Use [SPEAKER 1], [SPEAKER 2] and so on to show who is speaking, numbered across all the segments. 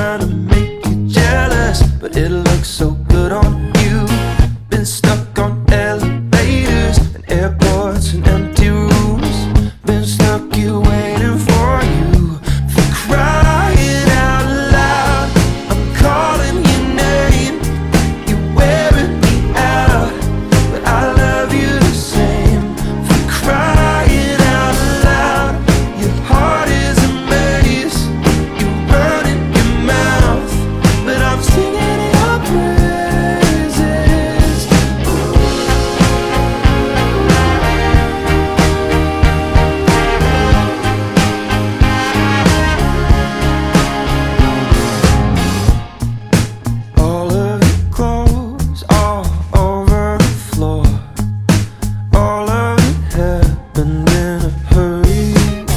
[SPEAKER 1] trying to make you jealous, but it looks so good on you. Been stuck on elevators and airports and empty rooms. Been stuck here waiting for you. For crying out loud, I'm calling your name. You're wearing me out, but I love you the same. For crying out loud, your heart is a maze. You run in your mouth, but I'm singing your praises. All of your clothes all over the floor. All of it happened in a hurry.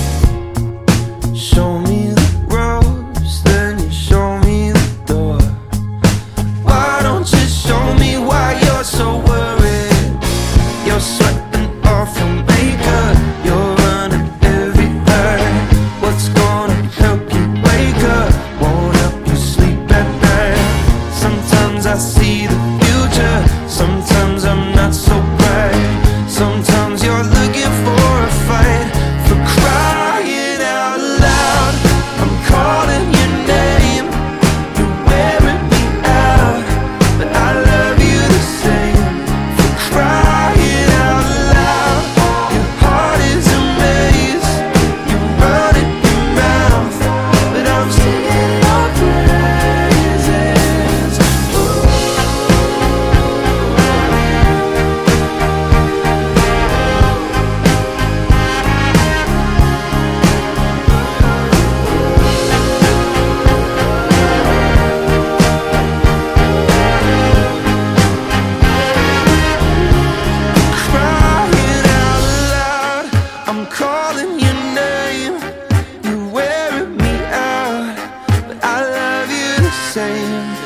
[SPEAKER 1] Show me the ropes, then you show me the door. Why don't you show me why you're so worried? You're sweating off your makeup, you're running everywhere. What's gonna help you wake up? Won't help you sleep at night. Sometimes I see the future, sometimes I'm not so bright. Sometimes you're looking for a fight. For crying out loud, I'm calling your name. You're wearing me out, but I love you the same. For crying out loud, your heart is a maze. You run in your mouth, but I'm singing your praises. Crying out loud, I'm calling your name. You're wearing me out, but I love you the same.